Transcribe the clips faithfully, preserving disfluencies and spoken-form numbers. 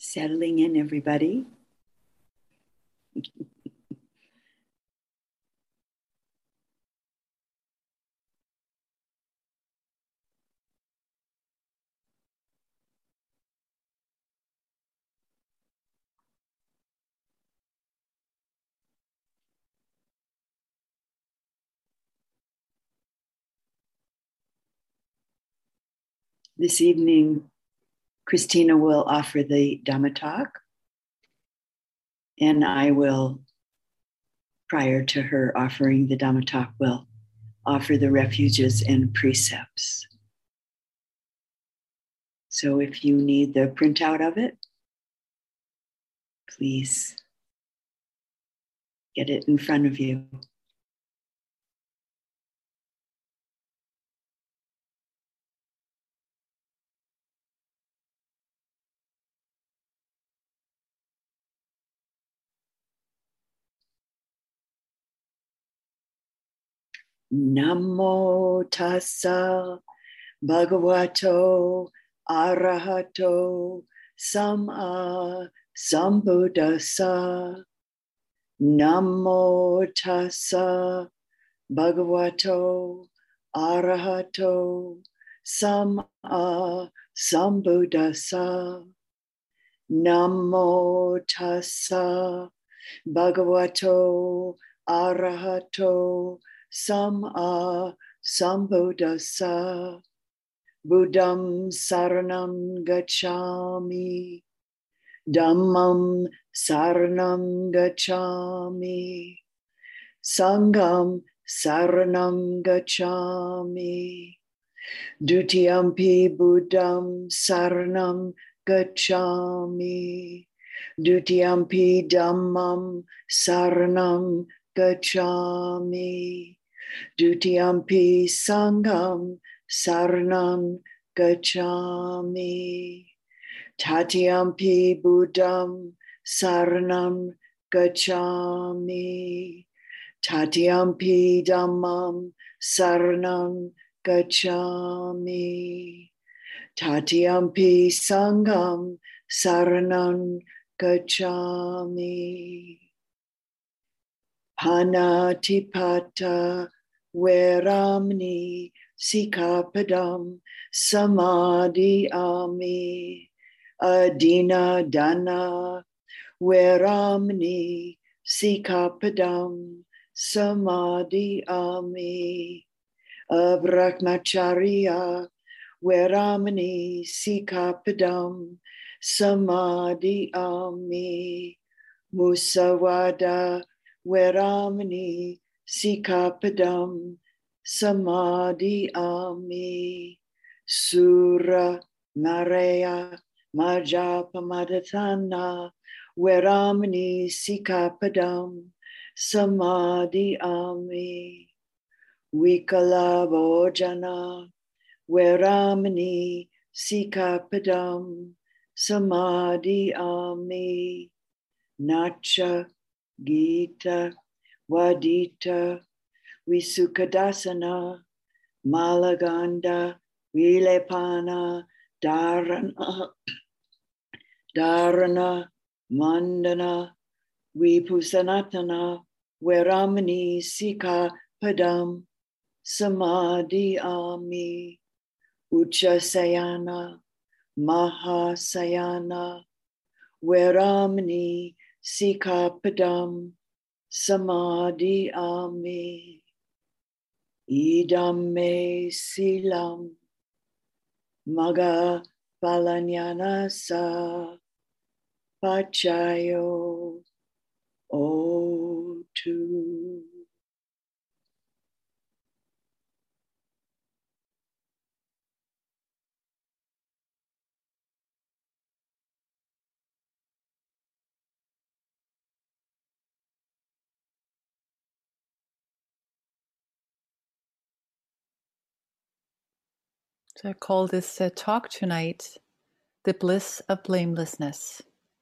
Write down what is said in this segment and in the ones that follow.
Settling in, everybody. This evening, Christina will offer the Dhamma talk, and I will, prior to her offering the Dhamma talk, will offer the refuges and precepts. So if you need the printout of it, please get it in front of you. Namo tassa bhagavato arahato samma sambuddhassa. Namo tassa bhagavato arahato samma sambuddhassa. Namo tassa bhagavato arahato samma sambuddhassa. Buddham saranam gacchami. Dhammam saranam gacchami. Sangham saranam gacchami. Dutiyampi buddham saranam gacchami. Dutiyampi dhammam saranam gacchami. Dutiyampi sangham saranam gacchami. Tatiyampi buddham saranam gacchami. Tatiyampi dhammam saranam gacchami. Tatiyampi sangham saranam gacchami. Panatipata veramani sikapadam samadhiyami. Adina dana veramani sikapadam samadhiyami. Abrahmacharya veramani sikapadam samadhiyami. Musawada veramani sikapadam samadhiyami. Sura Naraya Majapamadhatana veramani sikapadam samadhiyami. Vikala Bhojana veramani sikapadam samadhiyami. Nacha Gita Vadita Visukadasana Malaganda Vilepana Dharana Dharana Mandana Vipusanatana Veramani Sika Padam Samadhiyami. Uchasayana Mahasayana Veramani Sikapadam samadhiyami. Idam me silam maga palanyanasa pachayo otu. So I call this uh, talk tonight, The Bliss of Blamelessness.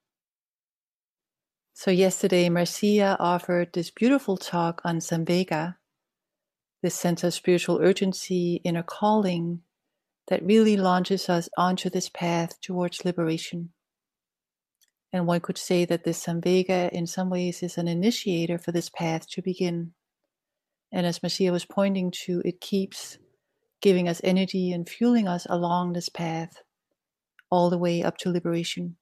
So yesterday, Marcia offered this beautiful talk on Samvega, this sense of spiritual urgency, inner calling, that really launches us onto this path towards liberation. And one could say that this Samvega in some ways is an initiator for this path to begin. And as Marcia was pointing to, it keeps giving us energy and fueling us along this path all the way up to liberation.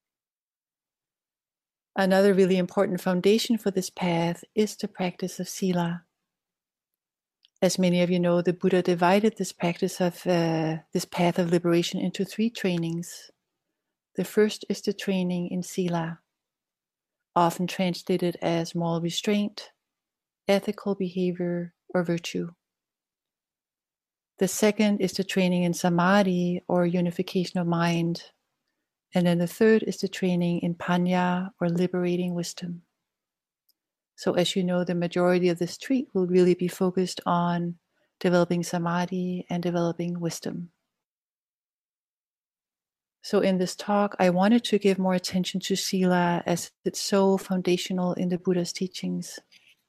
Another really important foundation for this path is the practice of Sila. As many of you know, the Buddha divided this practice of uh, this path of liberation into three trainings. The first is the training in Sila, often translated as moral restraint, ethical behavior, or virtue. The second is the training in Samadhi, or unification of mind. And then the third is the training in Panya, or liberating wisdom. So as you know, the majority of this treat will really be focused on developing Samadhi and developing wisdom. So in this talk, I wanted to give more attention to Sila as it's so foundational in the Buddha's teachings.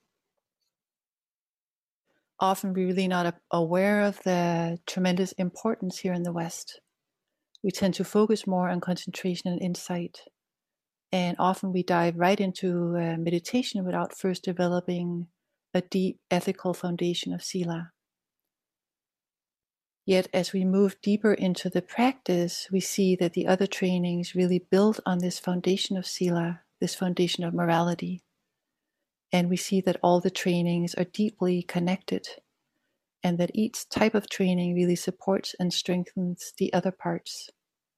Often we're really not aware of the tremendous importance here in the West. We tend to focus more on concentration and insight. And often we dive right into uh, meditation without first developing a deep ethical foundation of Sila. Yet as we move deeper into the practice, we see that the other trainings really build on this foundation of Sila, this foundation of morality. And we see that all the trainings are deeply connected, and that each type of training really supports and strengthens the other parts.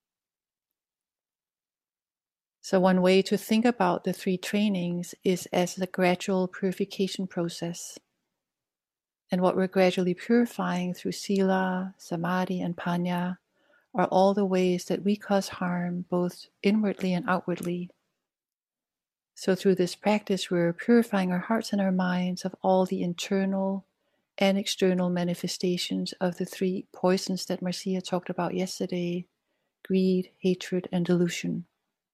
So one way to think about the three trainings is as a gradual purification process. And what we're gradually purifying through Sila, Samadhi, and Panya are all the ways that we cause harm both inwardly and outwardly. So through this practice, we're purifying our hearts and our minds of all the internal and external manifestations of the three poisons that Marcia talked about yesterday: greed, hatred, and delusion.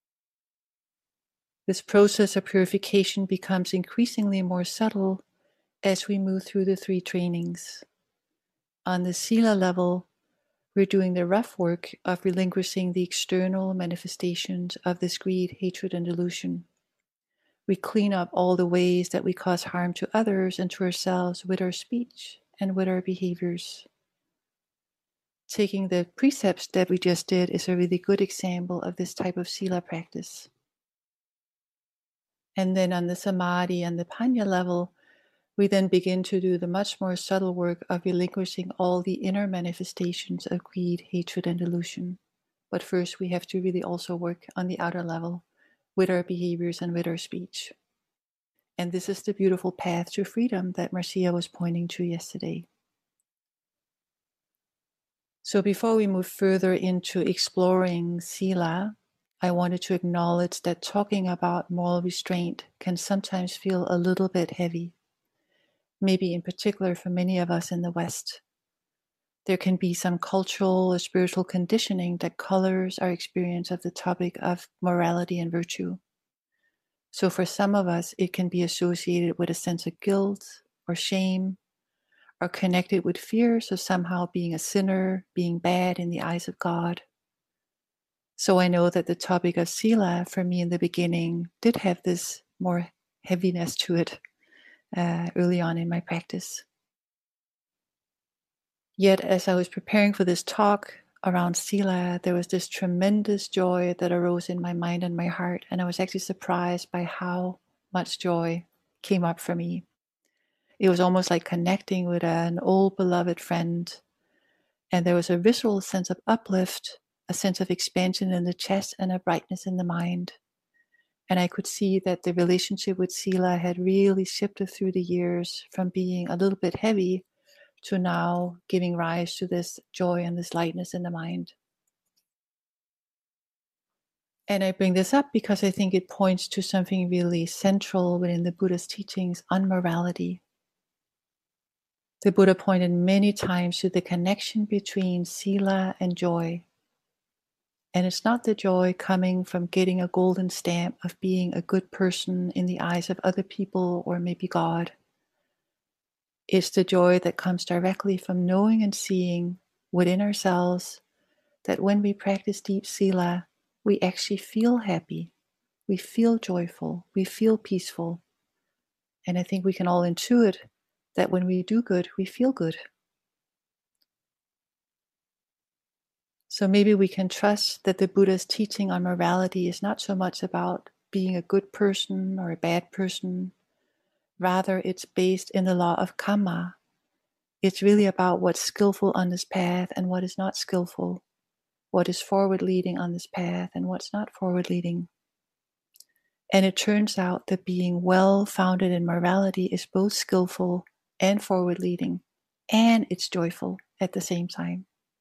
This process of purification becomes increasingly more subtle as we move through the three trainings. On the Sila level, we're doing the rough work of relinquishing the external manifestations of this greed, hatred, and delusion. We clean up all the ways that we cause harm to others and to ourselves with our speech and with our behaviors. Taking the precepts that we just did is a really good example of this type of Sila practice. And then on the Samadhi and the Panya level, we then begin to do the much more subtle work of relinquishing all the inner manifestations of greed, hatred, and delusion. But first we have to really also work on the outer level with our behaviors and with our speech. And this is the beautiful path to freedom that Marcia was pointing to yesterday. So before we move further into exploring Sila, I wanted to acknowledge that talking about moral restraint can sometimes feel a little bit heavy, maybe in particular for many of us in the West. There can be some cultural or spiritual conditioning that colors our experience of the topic of morality and virtue. So for some of us, it can be associated with a sense of guilt or shame, or connected with fears of somehow being a sinner, being bad in the eyes of God. So I know that the topic of Sila for me in the beginning did have this more heaviness to it uh, early on in my practice. Yet as I was preparing for this talk around Sila, there was this tremendous joy that arose in my mind and my heart, and I was actually surprised by how much joy came up for me. It was almost like connecting with an old beloved friend, and there was a visceral sense of uplift, a sense of expansion in the chest, and a brightness in the mind. And I could see that the relationship with Sila had really shifted through the years from being a little bit heavy to now giving rise to this joy and this lightness in the mind. And I bring this up because I think it points to something really central within the Buddha's teachings on morality. The Buddha pointed many times to the connection between Sila and joy. And it's not the joy coming from getting a golden stamp of being a good person in the eyes of other people or maybe God. It's the joy that comes directly from knowing and seeing within ourselves that when we practice deep Sila, we actually feel happy. we feel joyful, we feel peaceful. And I think we can all intuit that when we do good, we feel good. So maybe we can trust that the Buddha's teaching on morality is not so much about being a good person or a bad person. Rather, it's based in the law of karma. It's really about what's skillful on this path and what is not skillful, what is forward-leading on this path and what's not forward-leading. And it turns out that being well-founded in morality is both skillful and forward-leading, and it's joyful at the same time.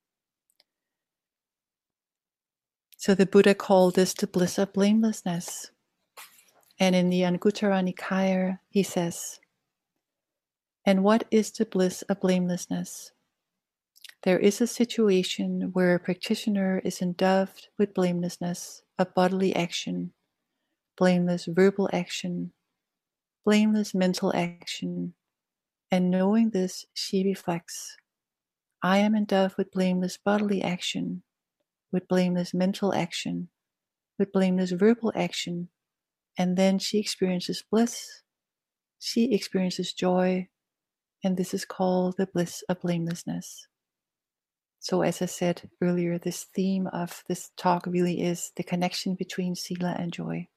So the Buddha called this the bliss of blamelessness. And in the Anguttara Nikaya, he says, and what is the bliss of blamelessness? There is a situation where a practitioner is endowed with blamelessness of bodily action, blameless verbal action, blameless mental action, and knowing this, she reflects, I am endowed with blameless bodily action, with blameless mental action, with blameless verbal action, and then she experiences bliss, she experiences joy, and this is called the bliss of blamelessness. So as I said earlier, this theme of this talk really is the connection between sila and joy.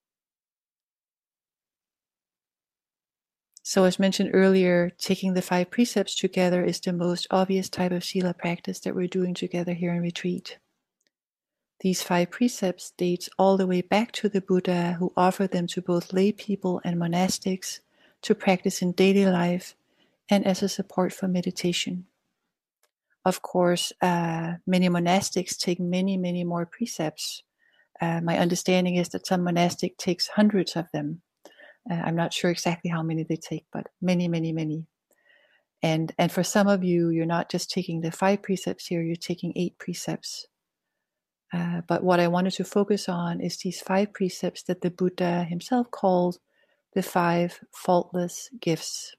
So as mentioned earlier, taking the five precepts together is the most obvious type of sila practice that we're doing together here in retreat. These five precepts dates all the way back to the Buddha, who offered them to both lay people and monastics to practice in daily life and as a support for meditation. Of course, uh, many monastics take many, many more precepts. Uh, my understanding is that some monastic takes hundreds of them. Uh, I'm not sure exactly how many they take, but many, many, many. And and for some of you, you're not just taking the five precepts here, you're taking eight precepts. Uh, but what I wanted to focus on is these five precepts that the Buddha himself called the five faultless gifts.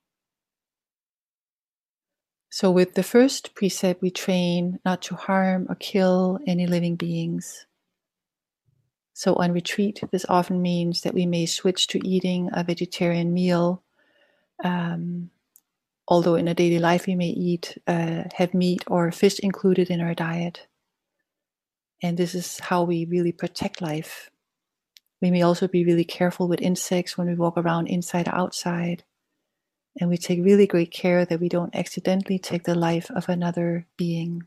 So with the first precept, we train not to harm or kill any living beings. So on retreat, this often means that we may switch to eating a vegetarian meal. Um, although in a daily life we may eat, uh, have meat or fish included in our diet. And this is how we really protect life. We may also be really careful with insects when we walk around inside or outside. And we take really great care that we don't accidentally take the life of another being.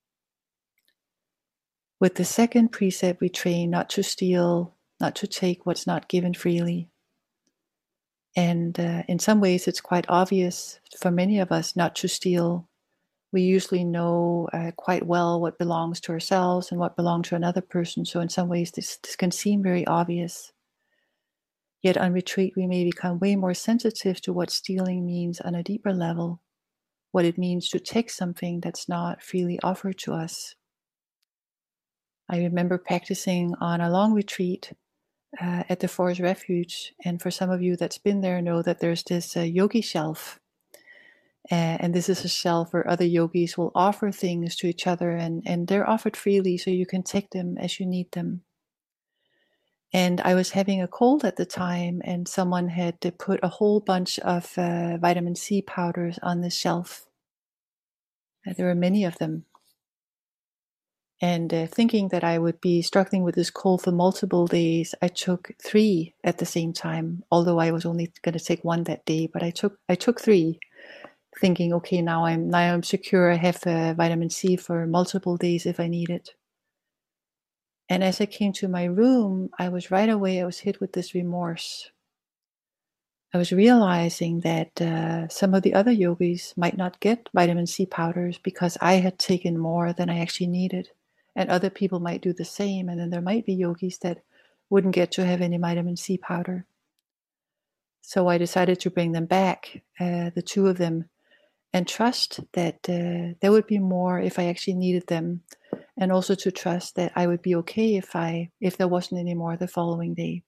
With the second precept, we train not to steal, not to take what's not given freely. And uh, in some ways, it's quite obvious for many of us not to steal. We usually know uh, quite well what belongs to ourselves and what belongs to another person. So in some ways, this, this can seem very obvious. Yet on retreat, we may become way more sensitive to what stealing means on a deeper level, what it means to take something that's not freely offered to us. I remember practicing on a long retreat uh, at the Forest Refuge, and for some of you that's been there know that there's this uh, yogi shelf, uh, and this is a shelf where other yogis will offer things to each other, and, and they're offered freely, so you can take them as you need them. And I was having a cold at the time, and someone had to put a whole bunch of uh, vitamin C powders on the shelf. Uh, there were many of them. And uh, thinking that I would be struggling with this cold for multiple days, I took three at the same time, although I was only going to take one that day, but I took I took three, thinking, okay, now I'm now I'm secure, I have uh, vitamin C for multiple days if I need it. And as I came to my room, I was right away, I was hit with this remorse. I was realizing that uh, some of the other yogis might not get vitamin C powders because I had taken more than I actually needed. And other people might do the same. And then there might be yogis that wouldn't get to have any vitamin C powder. So I decided to bring them back, uh, the two of them, and trust that uh, there would be more if I actually needed them. And also to trust that I would be okay if I if there wasn't any more the following day.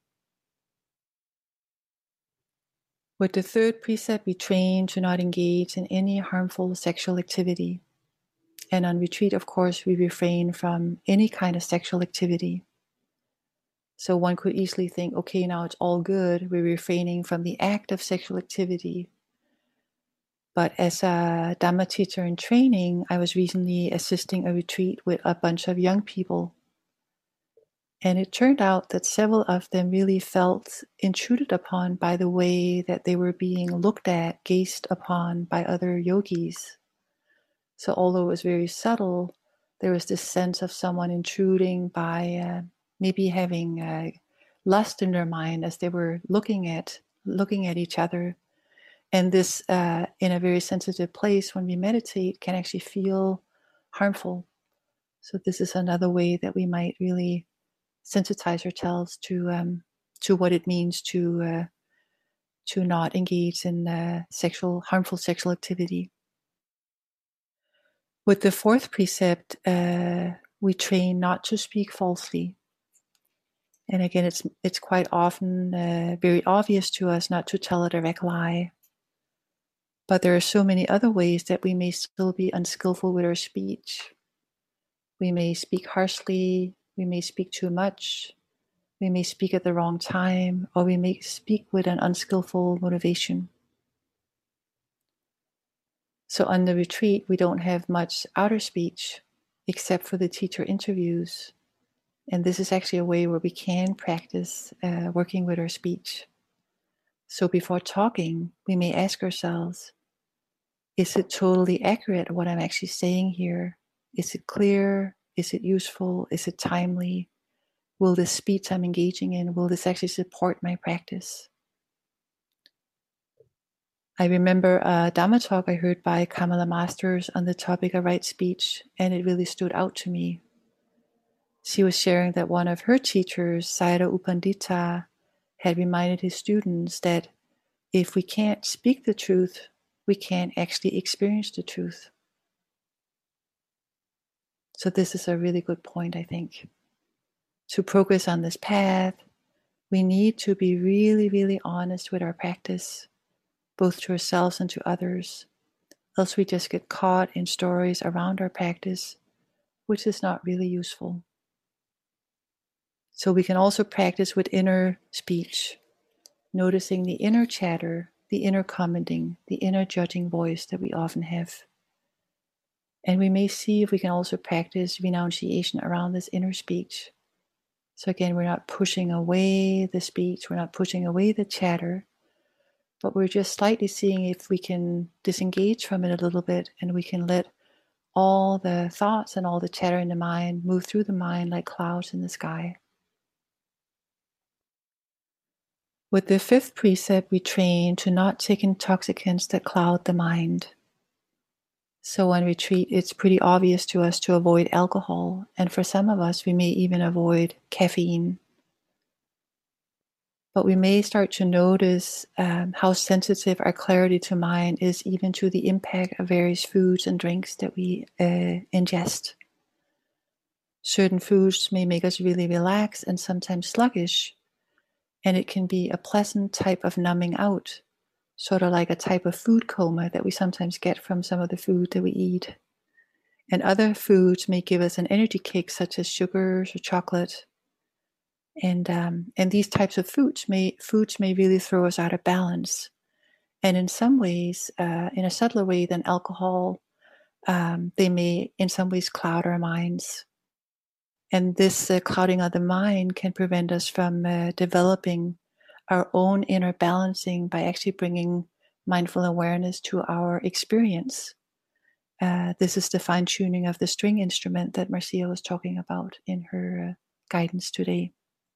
With the third precept, we train to not engage in any harmful sexual activity. And on retreat, of course, we refrain from any kind of sexual activity. So one could easily think, okay, now it's all good. We're refraining from the act of sexual activity. But as a Dhamma teacher in training, I was recently assisting a retreat with a bunch of young people. And it turned out that several of them really felt intruded upon by the way that they were being looked at, gazed upon by other yogis. So although it was very subtle, there was this sense of someone intruding by uh, maybe having uh, lust in their mind as they were looking at looking at each other. And this, uh, in a very sensitive place, when we meditate, can actually feel harmful. So this is another way that we might really sensitize ourselves to um, to what it means to uh, to not engage in uh, sexual harmful sexual activity. With the fourth precept, uh, we train not to speak falsely. And again, it's it's quite often uh, very obvious to us not to tell a direct lie. But there are so many other ways that we may still be unskillful with our speech. We may speak harshly, we may speak too much, we may speak at the wrong time, or we may speak with an unskillful motivation. So on the retreat, we don't have much outer speech except for the teacher interviews. And this is actually a way where we can practice uh, working with our speech. So before talking, we may ask ourselves, is it totally accurate what I'm actually saying here? Is it clear? Is it useful? Is it timely? Will this speech I'm engaging in, will this actually support my practice? I remember a Dhamma talk I heard by Kamala Masters on the topic of right speech, and it really stood out to me. She was sharing that one of her teachers, Sayadaw U Pandita, had reminded his students that if we can't speak the truth, we can't actually experience the truth. So this is a really good point, I think. To progress on this path, we need to be really, really honest with our practice, both to ourselves and to others, else we just get caught in stories around our practice, which is not really useful. So we can also practice with inner speech, noticing the inner chatter, the inner commenting, the inner judging voice that we often have. And we may see if we can also practice renunciation around this inner speech. So again, we're not pushing away the speech, we're not pushing away the chatter, but we're just slightly seeing if we can disengage from it a little bit, and we can let all the thoughts and all the chatter in the mind move through the mind like clouds in the sky. With the fifth precept, we train to not take intoxicants that cloud the mind. So on retreat, it's pretty obvious to us to avoid alcohol, and for some of us, we may even avoid caffeine. But we may start to notice um, how sensitive our clarity to mind is even to the impact of various foods and drinks that we uh, ingest. Certain foods may make us really relaxed and sometimes sluggish, and it can be a pleasant type of numbing out, sort of like a type of food coma that we sometimes get from some of the food that we eat. And other foods may give us an energy kick, such as sugars or chocolate. And um, and these types of foods may foods may really throw us out of balance. And in some ways, uh, in a subtler way than alcohol, um, they may in some ways cloud our minds. And this uh, clouding of the mind can prevent us from uh, developing our own inner balancing by actually bringing mindful awareness to our experience. Uh, this is the fine-tuning of the string instrument that Marcia was talking about in her uh, guidance today.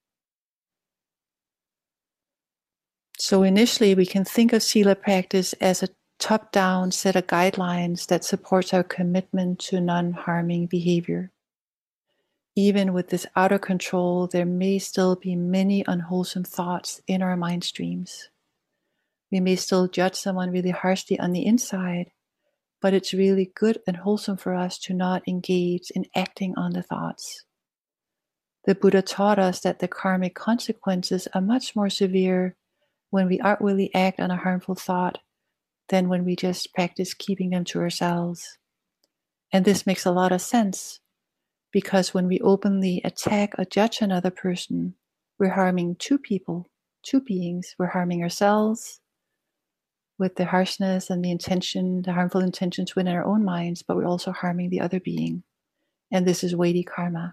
So initially, we can think of Sila practice as a top-down set of guidelines that supports our commitment to non-harming behavior. Even with this outer control, there may still be many unwholesome thoughts in our mind streams. We may still judge someone really harshly on the inside, but it's really good and wholesome for us to not engage in acting on the thoughts. The Buddha taught us that the karmic consequences are much more severe when we outwardly act on a harmful thought than when we just practice keeping them to ourselves. And this makes a lot of sense, because when we openly attack or judge another person, we're harming two people, two beings. We're harming ourselves with the harshness and the intention, the harmful intentions within our own minds, but we're also harming the other being. And this is weighty karma.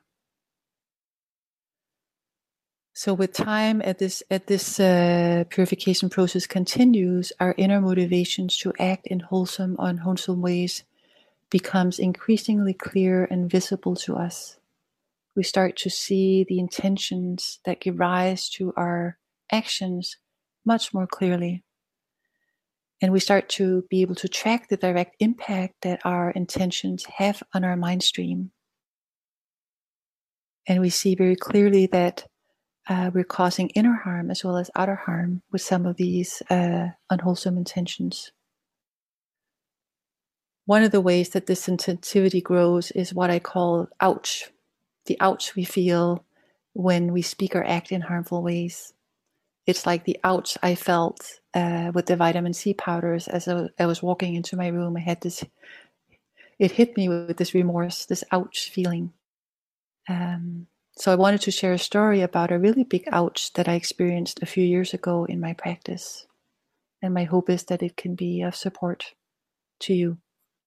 So with time, at this at this uh, purification process continues, our inner motivations to act in wholesome or unwholesome ways becomes increasingly clear and visible to us. We start to see the intentions that give rise to our actions much more clearly. And we start to be able to track the direct impact that our intentions have on our mind stream. And we see very clearly that uh, we're causing inner harm as well as outer harm with some of these uh, unwholesome intentions. One of the ways that this sensitivity grows is what I call ouch. The ouch we feel when we speak or act in harmful ways. It's like the ouch I felt uh, with the vitamin C powders as I, I was walking into my room. I had this, it hit me with this remorse, this ouch feeling. Um, so I wanted to share a story about a really big ouch that I experienced a few years ago in my practice. And my hope is that it can be of support to you.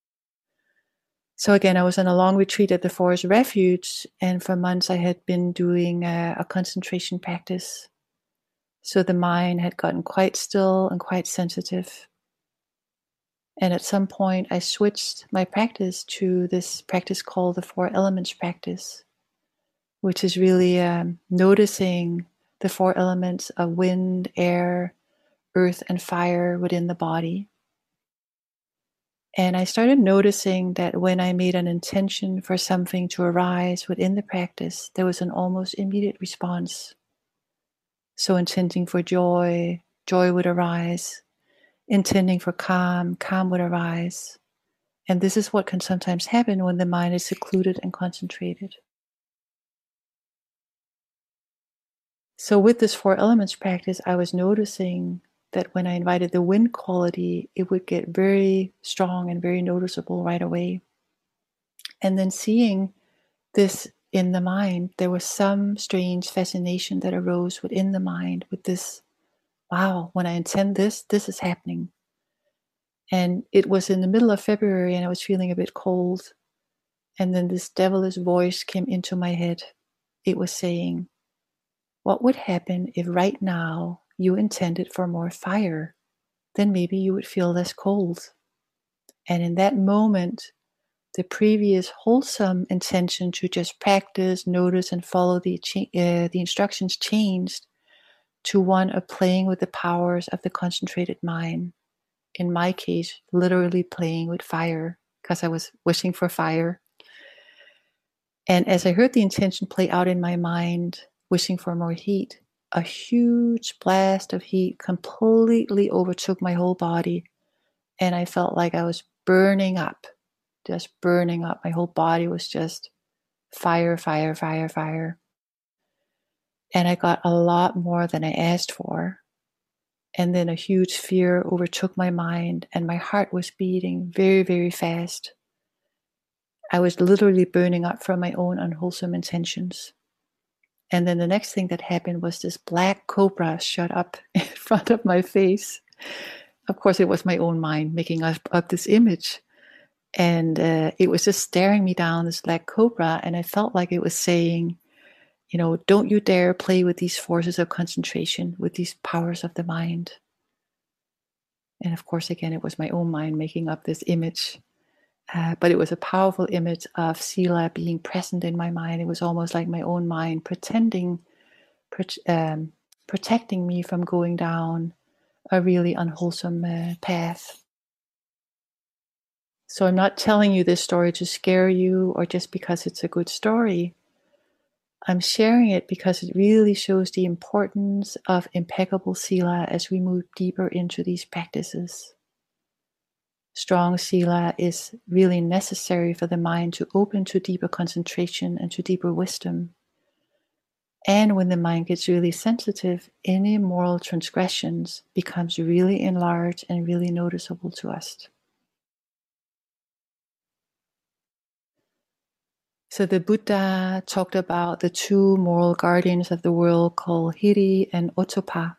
So again, I was on a long retreat at the Forest Refuge, and for months I had been doing a, a concentration practice. So the mind had gotten quite still and quite sensitive. And at some point I switched my practice to this practice called the Four Elements practice, which is really um, noticing the four elements of wind, air, earth, and fire within the body. And I started noticing that when I made an intention for something to arise within the practice, there was an almost immediate response. So intending for joy, joy would arise. Intending for calm, calm would arise. And this is what can sometimes happen when the mind is secluded and concentrated. So with this Four Elements practice, I was noticing that when I invited the wind quality, it would get very strong and very noticeable right away. And then seeing this in the mind, there was some strange fascination that arose within the mind with this, wow, when I intend this, this is happening. And it was in the middle of February and I was feeling a bit cold. And then this devilish voice came into my head. It was saying, what would happen if right now you intended for more fire? Then maybe you would feel less cold. And in that moment, the previous wholesome intention to just practice, notice, and follow the, uh, the instructions changed to one of playing with the powers of the concentrated mind. In my case, literally playing with fire, because I was wishing for fire. And as I heard the intention play out in my mind, wishing for more heat, a huge blast of heat completely overtook my whole body. And I felt like I was burning up, just burning up. My whole body was just fire, fire, fire, fire. And I got a lot more than I asked for. And then a huge fear overtook my mind, and my heart was beating very, very fast. I was literally burning up from my own unwholesome intentions. And then the next thing that happened was this black cobra shot up in front of my face. Of course, it was my own mind making up, up this image. And uh, it was just staring me down, this black cobra. And I felt like it was saying, you know, don't you dare play with these forces of concentration, with these powers of the mind. And of course, again, it was my own mind making up this image. Uh, but it was a powerful image of Sila being present in my mind. It was almost like my own mind pretending, um, protecting me from going down a really unwholesome uh, path. So I'm not telling you this story to scare you or just because it's a good story. I'm sharing it because it really shows the importance of impeccable Sila as we move deeper into these practices. Strong Sila is really necessary for the mind to open to deeper concentration and to deeper wisdom. And when the mind gets really sensitive, any moral transgressions becomes really enlarged and really noticeable to us. So the Buddha talked about the two moral guardians of the world called Hiri and Ottappa.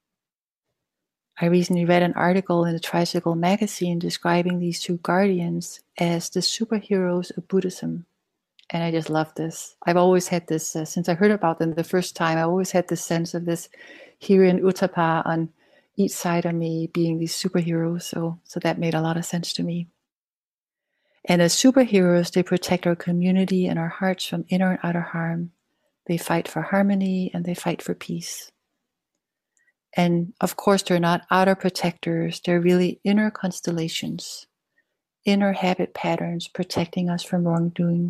I recently read an article in the Tricycle magazine describing these two guardians as the superheroes of Buddhism. And I just love this. I've always had this, uh, since I heard about them the first time, I always had this sense of this Hiri and Ottappa on each side of me being these superheroes. So, so that made a lot of sense to me. And as superheroes, they protect our community and our hearts from inner and outer harm. They fight for harmony and they fight for peace. And of course, they're not outer protectors. They're really inner constellations, inner habit patterns protecting us from wrongdoing.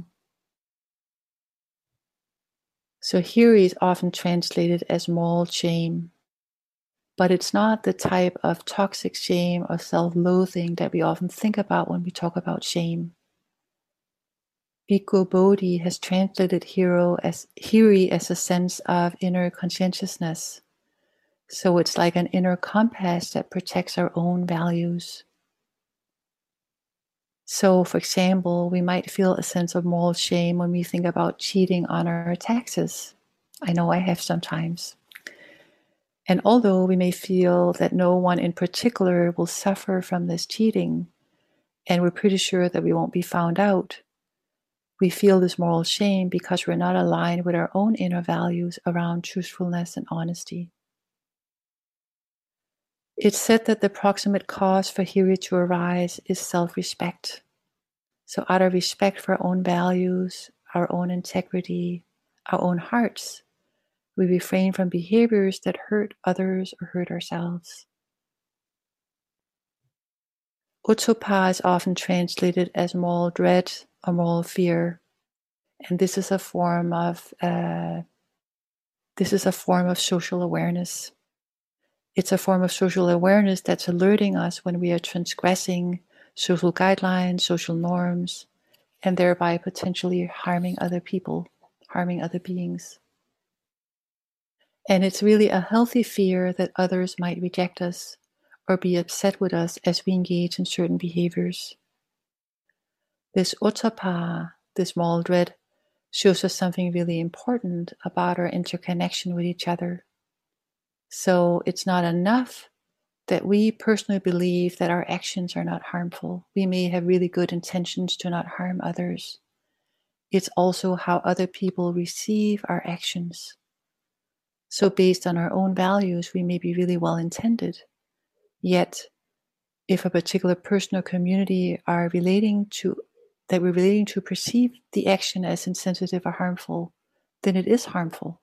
So Hiri is often translated as moral shame, but it's not the type of toxic shame or self-loathing that we often think about when we talk about shame. Bhikkhu Bodhi has translated hero as, Hiri as a sense of inner conscientiousness. So it's like an inner compass that protects our own values. So, for example, we might feel a sense of moral shame when we think about cheating on our taxes. I know I have sometimes. And although we may feel that no one in particular will suffer from this cheating, and we're pretty sure that we won't be found out, we feel this moral shame because we're not aligned with our own inner values around truthfulness and honesty. It's said that the proximate cause for Hiri to arise is self-respect. So out of respect for our own values, our own integrity, our own hearts, we refrain from behaviors that hurt others or hurt ourselves. Ottappa is often translated as moral dread or moral fear, and this is a form of uh, this is a form of social awareness. It's a form of social awareness that's alerting us when we are transgressing social guidelines, social norms, and thereby potentially harming other people, harming other beings. And it's really a healthy fear that others might reject us or be upset with us as we engage in certain behaviors. This Ottappa, this moral dread, shows us something really important about our interconnection with each other. So it's not enough that we personally believe that our actions are not harmful. We may have really good intentions to not harm others. It's also how other people receive our actions. So based on our own values, we may be really well intended. Yet, if a particular person or community are relating to, that we're relating to perceive the action as insensitive or harmful, then it is harmful.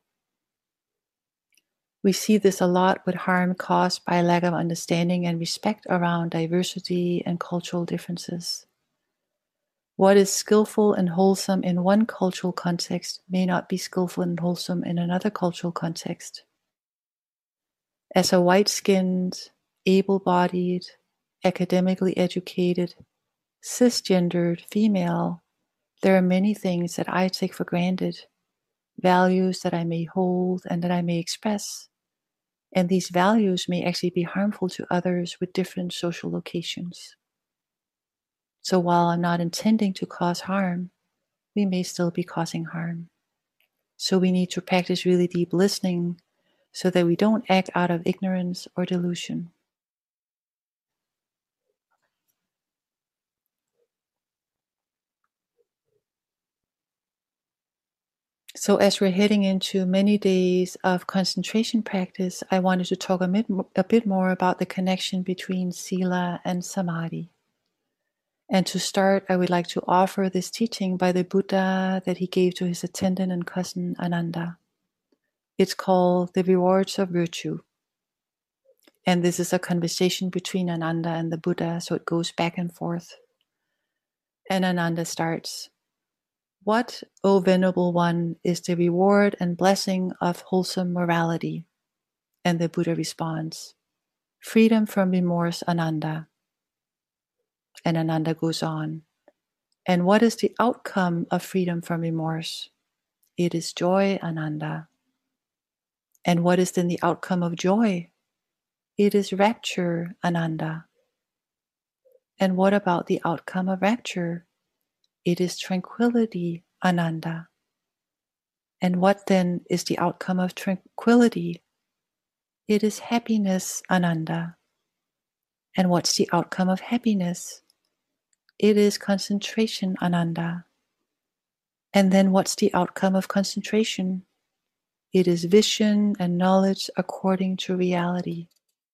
We see this a lot with harm caused by lack of understanding and respect around diversity and cultural differences. What is skillful and wholesome in one cultural context may not be skillful and wholesome in another cultural context. As a white-skinned, able-bodied, academically educated, cisgendered female, there are many things that I take for granted, values that I may hold and that I may express. And these values may actually be harmful to others with different social locations. So while I'm not intending to cause harm, we may still be causing harm. So we need to practice really deep listening so that we don't act out of ignorance or delusion. So as we're heading into many days of concentration practice, I wanted to talk a bit, a bit more about the connection between Sila and Samadhi. And to start, I would like to offer this teaching by the Buddha that he gave to his attendant and cousin Ananda. It's called The Rewards of Virtue. And this is a conversation between Ananda and the Buddha, so it goes back and forth. And Ananda starts, "What, O Venerable One, is the reward and blessing of wholesome morality?" And the Buddha responds, "Freedom from remorse, Ananda." And Ananda goes on, "And what is the outcome of freedom from remorse? It is joy, Ananda." "And what is then the outcome of joy? It is rapture, Ananda." "And what about the outcome of rapture? It is tranquility, Ananda. And what then is the outcome of tranquility? It is happiness, Ananda. And what's the outcome of happiness? It is concentration, Ananda. And then what's the outcome of concentration? It is vision and knowledge according to reality.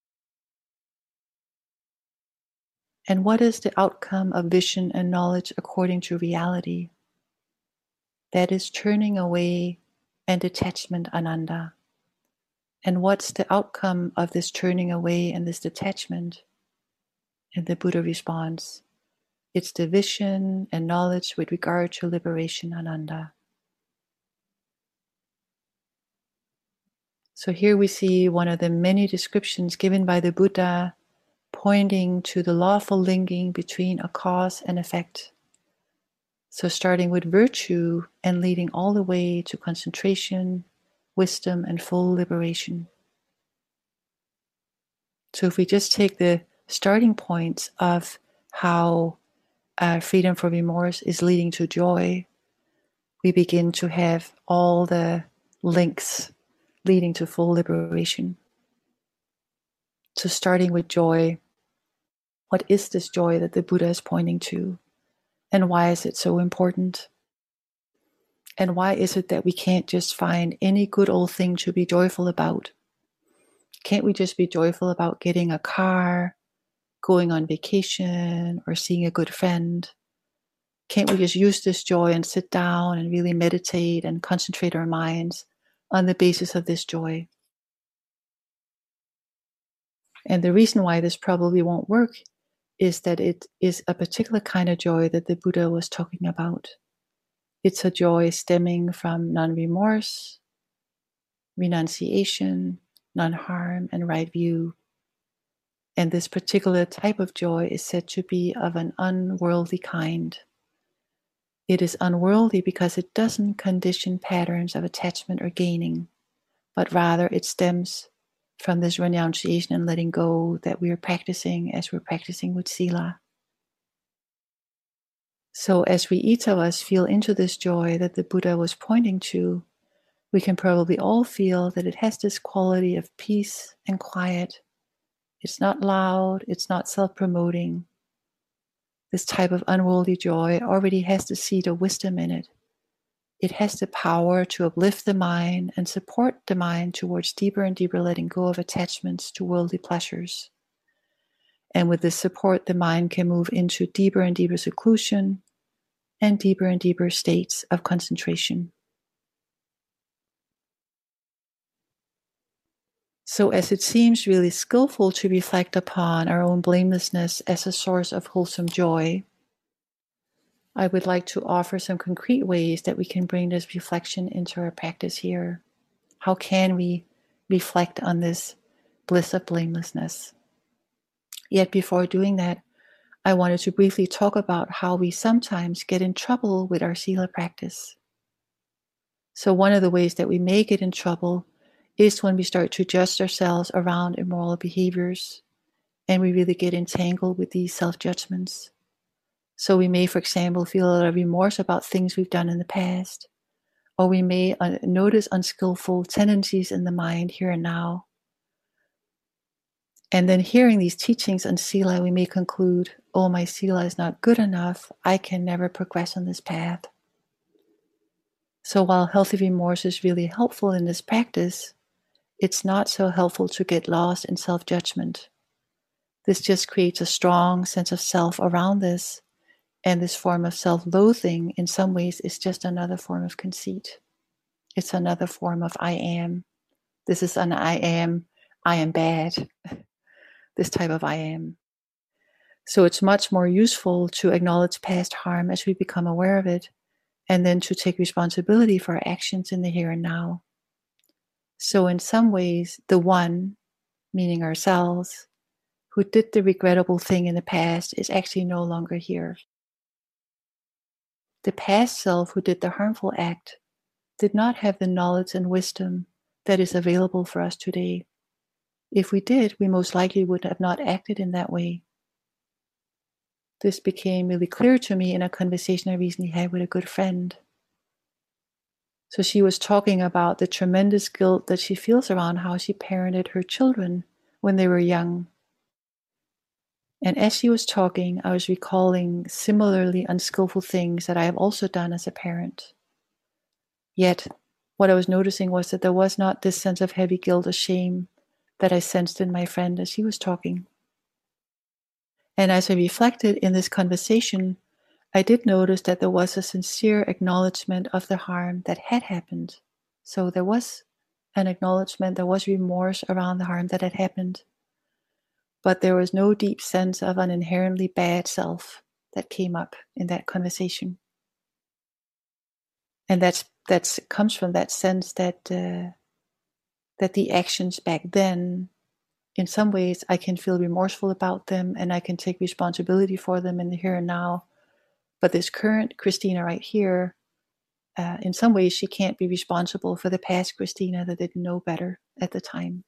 And what is the outcome of vision and knowledge according to reality? That is turning away and detachment, Ananda. And what's the outcome of this turning away and this detachment? And the Buddha responds, it's the vision and knowledge with regard to liberation, Ananda. So here we see one of the many descriptions given by the Buddha pointing to the lawful linking between a cause and effect. So starting with virtue and leading all the way to concentration, wisdom, and full liberation. So if we just take the starting points of how uh, freedom from remorse is leading to joy, we begin to have all the links leading to full liberation. So starting with joy, what is this joy that the Buddha is pointing to? And why is it so important? And why is it that we can't just find any good old thing to be joyful about? Can't we just be joyful about getting a car, going on vacation, or seeing a good friend? Can't we just use this joy and sit down and really meditate and concentrate our minds on the basis of this joy? And the reason why this probably won't work is that it is a particular kind of joy that the Buddha was talking about. It's a joy stemming from non-remorse, renunciation, non-harm, and right view. And this particular type of joy is said to be of an unworldly kind. It is unworldly because it doesn't condition patterns of attachment or gaining, but rather it stems from this renunciation and letting go that we are practicing as we're practicing with Sila. So as we each of us feel into this joy that the Buddha was pointing to, we can probably all feel that it has this quality of peace and quiet. It's not loud, it's not self-promoting. This type of unworldly joy already has the seed of wisdom in it. It has the power to uplift the mind and support the mind towards deeper and deeper letting go of attachments to worldly pleasures. And with this support, the mind can move into deeper and deeper seclusion and deeper and deeper states of concentration. So as it seems really skillful to reflect upon our own blamelessness as a source of wholesome joy, I would like to offer some concrete ways that we can bring this reflection into our practice here. How can we reflect on this bliss of blamelessness? Yet before doing that, I wanted to briefly talk about how we sometimes get in trouble with our Sila practice. So one of the ways that we may get in trouble is when we start to judge ourselves around immoral behaviors, and we really get entangled with these self-judgments. So we may, for example, feel a lot of remorse about things we've done in the past, or we may uh, notice unskillful tendencies in the mind here and now. And then hearing these teachings on Sila, we may conclude, oh, my Sila is not good enough. I can never progress on this path. So while healthy remorse is really helpful in this practice, it's not so helpful to get lost in self-judgment. This just creates a strong sense of self around this, and this form of self-loathing in some ways is just another form of conceit. It's another form of I am. This is an I am, I am bad. This type of I am. So it's much more useful to acknowledge past harm as we become aware of it, and then to take responsibility for our actions in the here and now. So in some ways, the one, meaning ourselves, who did the regrettable thing in the past is actually no longer here. The past self who did the harmful act did not have the knowledge and wisdom that is available for us today. If we did, we most likely would have not acted in that way. This became really clear to me in a conversation I recently had with a good friend. So she was talking about the tremendous guilt that she feels around how she parented her children when they were young. And as she was talking, I was recalling similarly unskillful things that I have also done as a parent. Yet, what I was noticing was that there was not this sense of heavy guilt or shame that I sensed in my friend as she was talking. And as I reflected in this conversation, I did notice that there was a sincere acknowledgement of the harm that had happened. So there was an acknowledgement, there was remorse around the harm that had happened. But there was no deep sense of an inherently bad self that came up in that conversation. And that's that's comes from that sense that uh, that the actions back then, in some ways, I can feel remorseful about them and I can take responsibility for them in the here and now. But this current Christina right here, uh, in some ways, she can't be responsible for the past Christina that didn't know better at the time.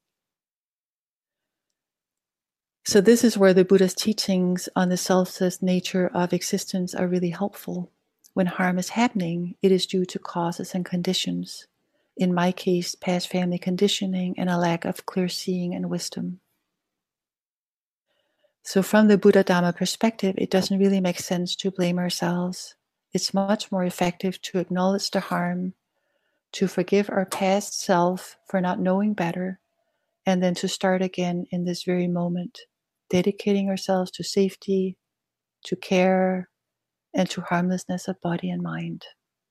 So this is where the Buddha's teachings on the selfless nature of existence are really helpful. When harm is happening, it is due to causes and conditions. In my case, past family conditioning and a lack of clear seeing and wisdom. So from the Buddha Dhamma perspective, it doesn't really make sense to blame ourselves. It's much more effective to acknowledge the harm, to forgive our past self for not knowing better, and then to start again in this very moment, dedicating ourselves to safety, to care, and to harmlessness of body and mind.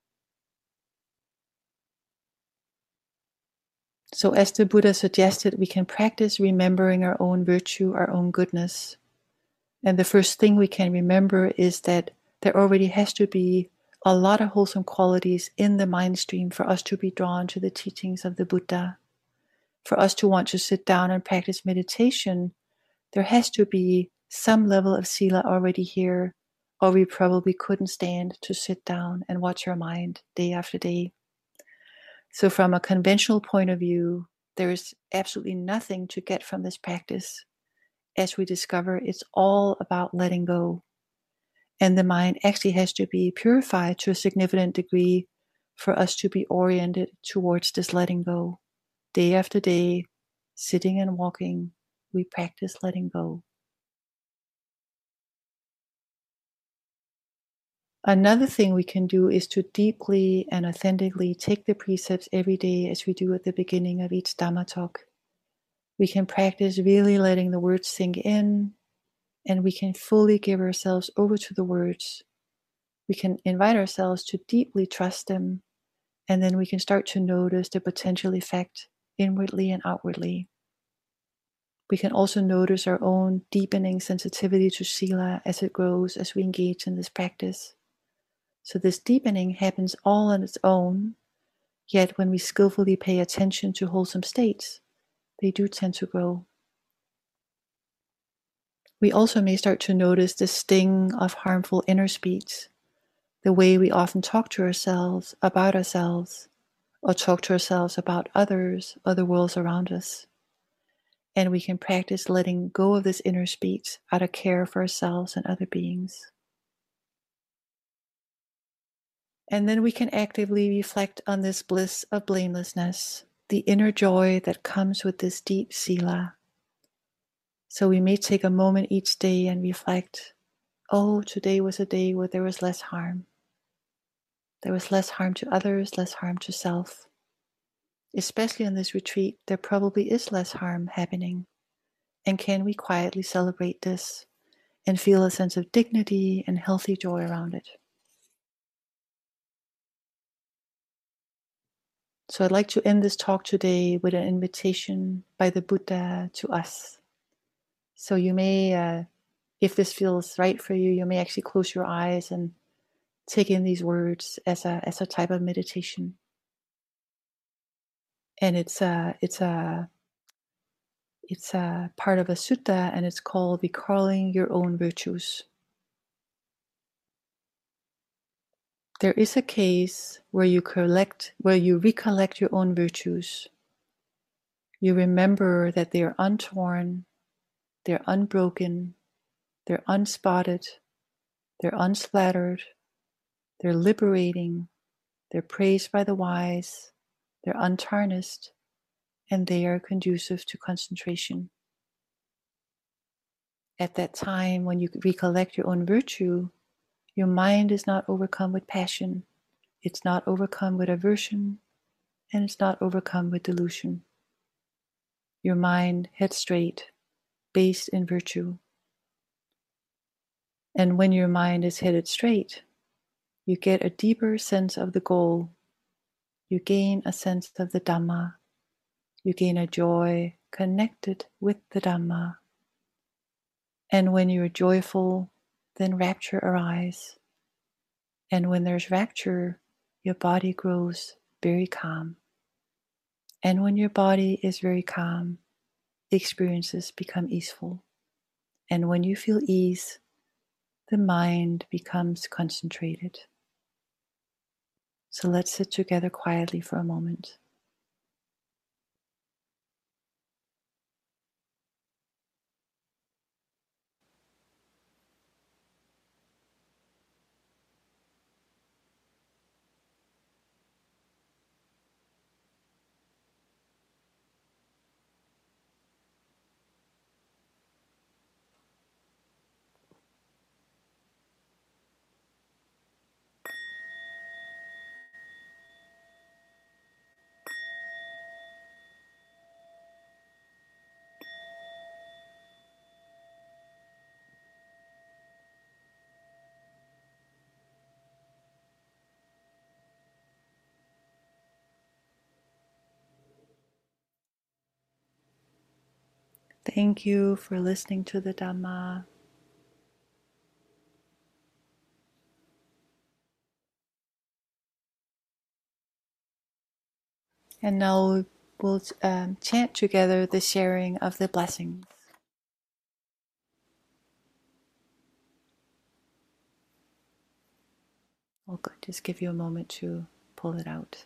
So as the Buddha suggested, we can practice remembering our own virtue, our own goodness. And the first thing we can remember is that there already has to be a lot of wholesome qualities in the mind stream for us to be drawn to the teachings of the Buddha. For us to want to sit down and practice meditation, there has to be some level of sila already here, or we probably couldn't stand to sit down and watch our mind day after day. So from a conventional point of view, there is absolutely nothing to get from this practice. As we discover, it's all about letting go. And the mind actually has to be purified to a significant degree for us to be oriented towards this letting go. Day after day, sitting and walking, we practice letting go. Another thing we can do is to deeply and authentically take the precepts every day as we do at the beginning of each Dhamma talk. We can practice really letting the words sink in, and we can fully give ourselves over to the words. We can invite ourselves to deeply trust them, and then we can start to notice the potential effect inwardly and outwardly. We can also notice our own deepening sensitivity to sila as it grows as we engage in this practice. So this deepening happens all on its own, yet when we skillfully pay attention to wholesome states, they do tend to grow. We also may start to notice the sting of harmful inner speech, the way we often talk to ourselves about ourselves, or talk to ourselves about others or the worlds around us. And we can practice letting go of this inner speech out of care for ourselves and other beings. And then we can actively reflect on this bliss of blamelessness, the inner joy that comes with this deep sila. So we may take a moment each day and reflect, oh, today was a day where there was less harm. There was less harm to others, less harm to self. Especially on this retreat, there probably is less harm happening. And can we quietly celebrate this and feel a sense of dignity and healthy joy around it? So I'd like to end this talk today with an invitation by the Buddha to us. So you may, uh, if this feels right for you, you may actually close your eyes and take in these words as a as a type of meditation. And it's a it's a it's a part of a sutta, and it's called Recalling Your Own Virtues. There is a case where you collect, where you recollect your own virtues. You remember that they are untorn, they're unbroken, they're unspotted, they're unsplattered, they're liberating, They're praised by the wise, they're untarnished, and they are conducive to concentration. At that time, when you recollect your own virtue, your mind is not overcome with passion, it's not overcome with aversion, and it's not overcome with delusion. Your mind heads straight, based in virtue. And when your mind is headed straight, you get a deeper sense of the goal. You gain a sense of the Dhamma. You gain a joy connected with the Dhamma. And when you're joyful, then rapture arises. And when there's rapture, your body grows very calm. And when your body is very calm, experiences become easeful. And when you feel ease, the mind becomes concentrated. So let's sit together quietly for a moment. Thank you for listening to the Dhamma. And now we'll um, chant together the sharing of the blessings. I'll just give you a moment to pull it out.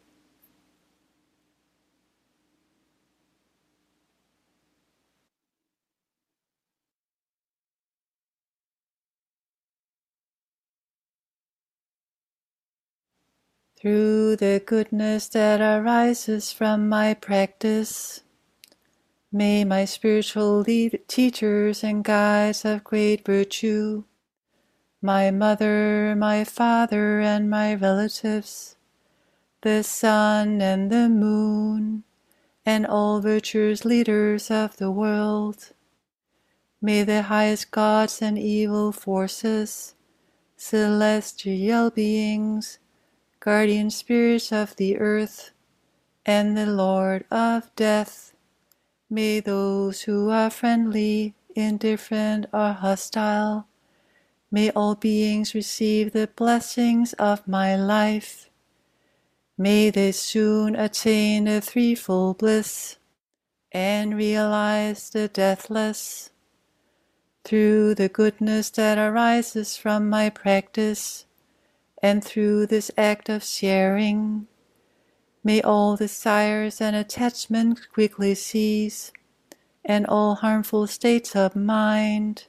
Through the goodness that arises from my practice, may my spiritual lead- teachers and guides of great virtue, my mother, my father, and my relatives, the sun and the moon, and all virtue's leaders of the world, may the highest gods and evil forces, celestial beings, guardian spirits of the earth, and the Lord of death, may those who are friendly, indifferent, or hostile, may all beings receive the blessings of my life. May they soon attain the threefold bliss and realize the deathless. Through the goodness that arises from my practice, and through this act of sharing, may all desires and attachment quickly cease, and all harmful states of mind,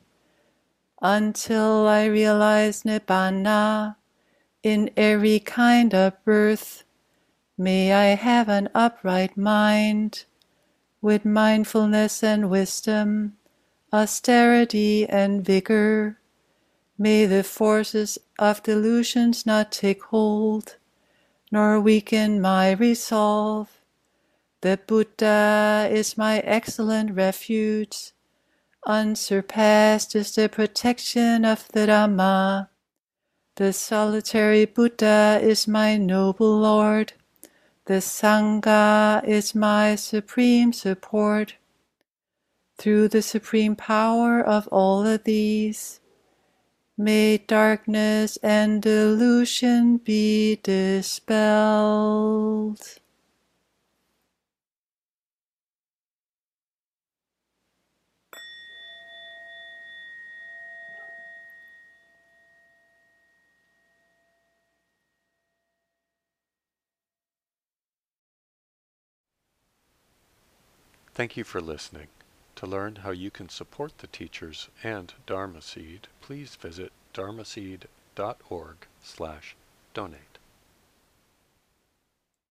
until I realize Nibbana in every kind of birth. May I have an upright mind, with mindfulness and wisdom, austerity and vigor. May the forces of delusions not take hold, nor weaken my resolve. The Buddha is my excellent refuge. Unsurpassed is the protection of the Dhamma. The solitary Buddha is my noble Lord. The Sangha is my supreme support. Through the supreme power of all of these, may darkness and delusion be dispelled. Thank you for listening. To learn how you can support the teachers and Dharma Seed, please visit dharmaseed dot org slash donate.